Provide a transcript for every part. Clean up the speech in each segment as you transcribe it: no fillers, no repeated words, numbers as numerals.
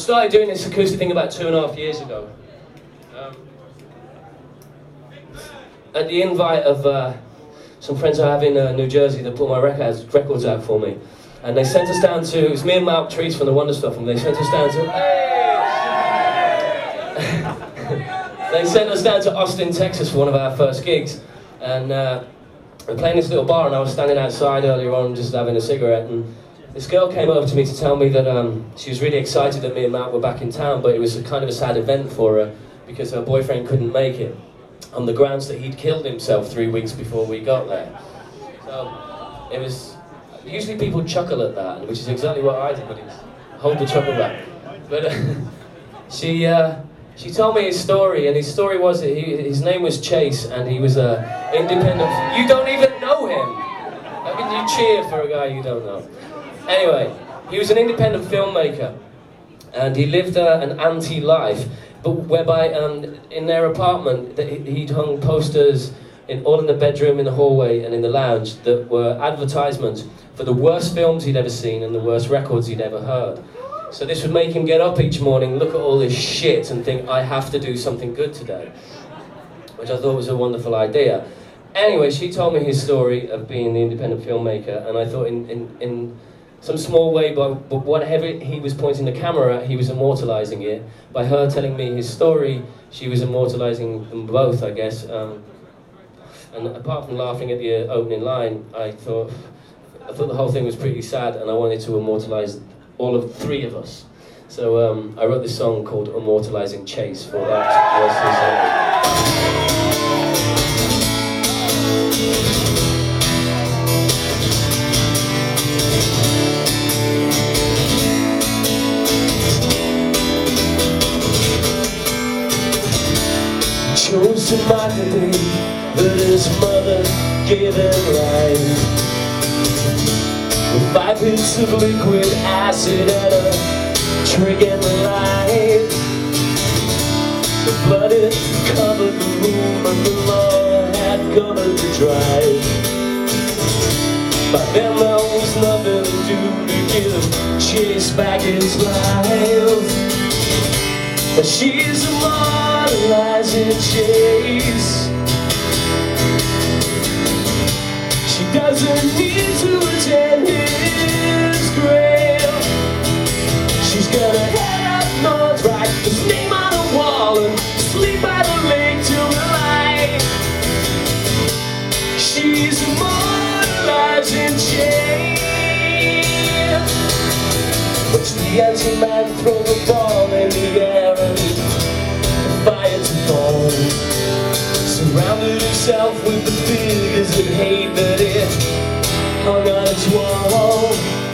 started doing this acoustic thing about 2.5 years ago. At the invite of some friends I have in New Jersey that put my records out for me. And they sent us down to, it was me and Mark Trees from the Wonder Stuff, and they sent us down to, they sent us down to Austin, Texas for one of our first gigs. And we're playing this little bar, and I was standing outside earlier on just having a cigarette, and this girl came over to me to tell me that she was really excited that me and Mark were back in town, but it was a kind of a sad event for her because her boyfriend couldn't make it on the grounds that he'd killed himself 3 weeks before we got there. So it was, usually people chuckle at that, which is exactly what I did, but it's hold the chuckle back. But she told me his story, and his story was that his name was Chase, and he was an independent. You don't even know him. How can you cheer for a guy you don't know? Anyway, he was an independent filmmaker, and he lived an anti-life, but whereby in their apartment he'd hung posters all in the bedroom, in the hallway, and in the lounge that were advertisements for the worst films he'd ever seen and the worst records he'd ever heard. So this would make him get up each morning, look at all this shit, and think, I have to do something good today, which I thought was a wonderful idea. Anyway, she told me his story of being the independent filmmaker, and I thought in some small way, but whatever he was pointing the camera at, he was immortalising it. By her telling me his story, she was immortalising them both, I guess. And apart from laughing at the opening line, I thought the whole thing was pretty sad, and I wanted to immortalise all of 3 of us. So I wrote this song called Immortalising Chase for that. Chose to mock the day that his mother gave him life, with 5 hits of liquid acid and a triggering light. The blood had covered the room and the law had covered the drive. By then there was nothing to do to give Chase back his life. But she's immortalizing Chase. She doesn't need to attend his grave. She's gonna head up north, write his name on a wall, and sleep by the lake till the light. She's immortalizing Chase. Watch the anti-man throw the ball in the air and fire to fall. Surrounded himself with the figures of hate that it hung on his wall.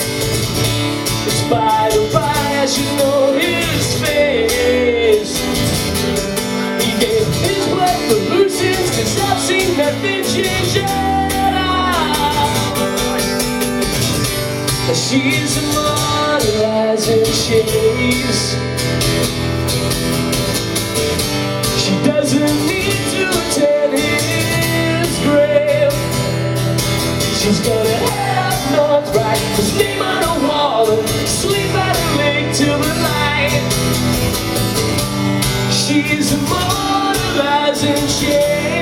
Inspired by, as you know, his face. He gave his blood for loose ends, 'cause I've seen nothing change at all. She's immortalizing Chase. She doesn't need to attend his grave. She's gonna head up north, write his name on a wall, and sleep by the lake till the light. She's immortalizing Chase.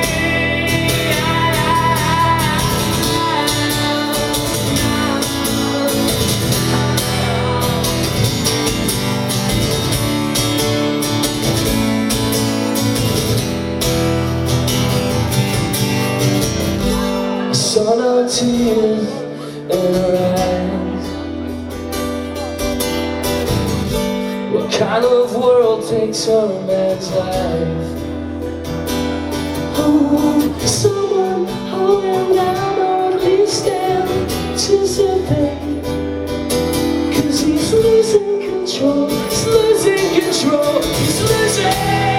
Saw no tears in her eyes. What kind of world takes on a man's life? Oh, someone hold him down, or at least anticipate. 'Cause he's losing control, he's losing control, he's losing.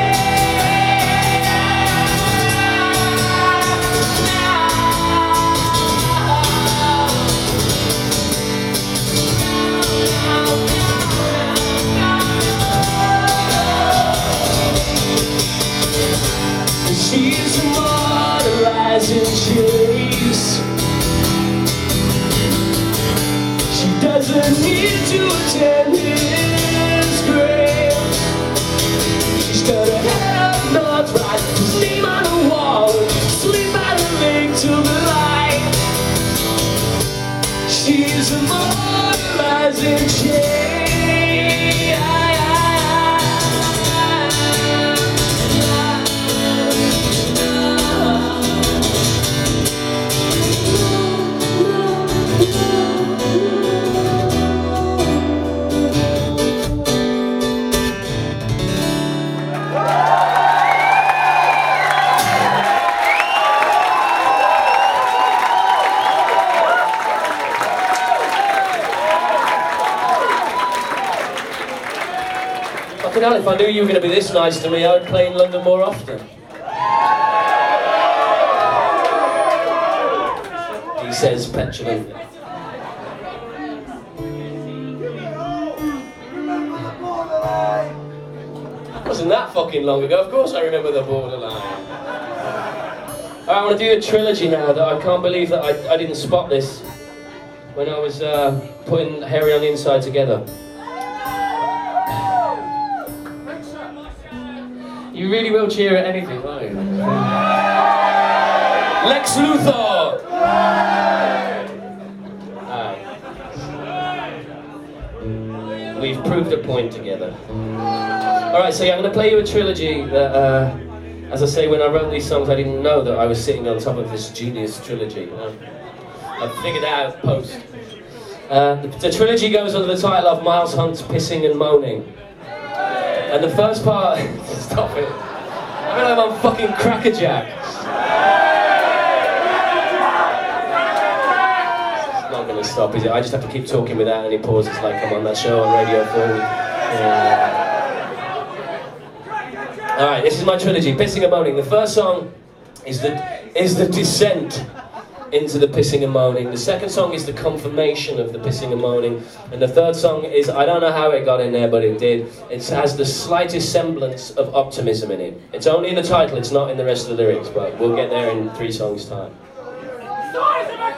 She's immortalizing Chase. She doesn't need to attend his grave. Austin J. Fucking hell, if I knew you were going to be this nice to me, I would play in London more often. He says petulantly. Wasn't that fucking long ago? Of course I remember the borderline. Alright, I want to do a trilogy now that I can't believe that I didn't spot this when I was putting Harry on the Inside together. You really will cheer at anything, won't you? Lex Luthor! We've proved a point together. Alright, so yeah, I'm going to play you a trilogy that, as I say, when I wrote these songs I didn't know that I was sitting on top of this genius trilogy. I figured it out post. The trilogy goes under the title of Miles Hunt's Pissing and Moaning. And the first part... Stop it. I feel like I'm on fucking crackerjack. It's not going to stop, is it? I just have to keep talking without any pauses like I'm on that show on Radio 4. Alright, this is my trilogy, Pissing and Moaning. The first song is the descent into the pissing and moaning. The second song is the confirmation of the pissing and moaning. And the third song is, I don't know how it got in there, but it did. It has the slightest semblance of optimism in it. It's only in the title, it's not in the rest of the lyrics, but we'll get there in 3 songs' time.